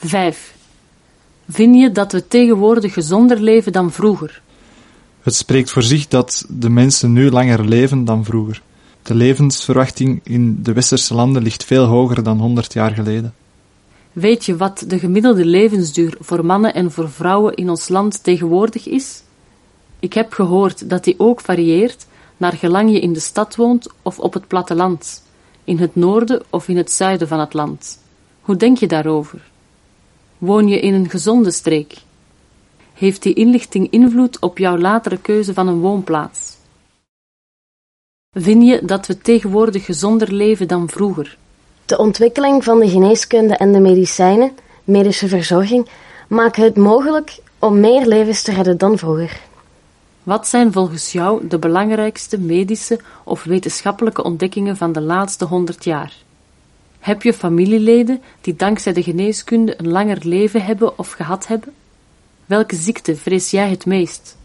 5. Vind je dat we tegenwoordig gezonder leven dan vroeger? Het spreekt voor zich dat de mensen nu langer leven dan vroeger. De levensverwachting in de westerse landen ligt veel hoger dan 100 jaar geleden. Weet je wat de gemiddelde levensduur voor mannen en voor vrouwen in ons land tegenwoordig is? Ik heb gehoord dat die ook varieert naar gelang je in de stad woont of op het platteland, in het noorden of in het zuiden van het land. Hoe denk je daarover? Woon je in een gezonde streek? Heeft die inlichting invloed op jouw latere keuze van een woonplaats? Vind je dat we tegenwoordig gezonder leven dan vroeger? De ontwikkeling van de geneeskunde en de medicijnen, medische verzorging, maken het mogelijk om meer levens te redden dan vroeger. Wat zijn volgens jou de belangrijkste medische of wetenschappelijke ontdekkingen van de laatste 100 jaar? Heb je familieleden die dankzij de geneeskunde een langer leven hebben of gehad hebben? Welke ziekte vrees jij het meest?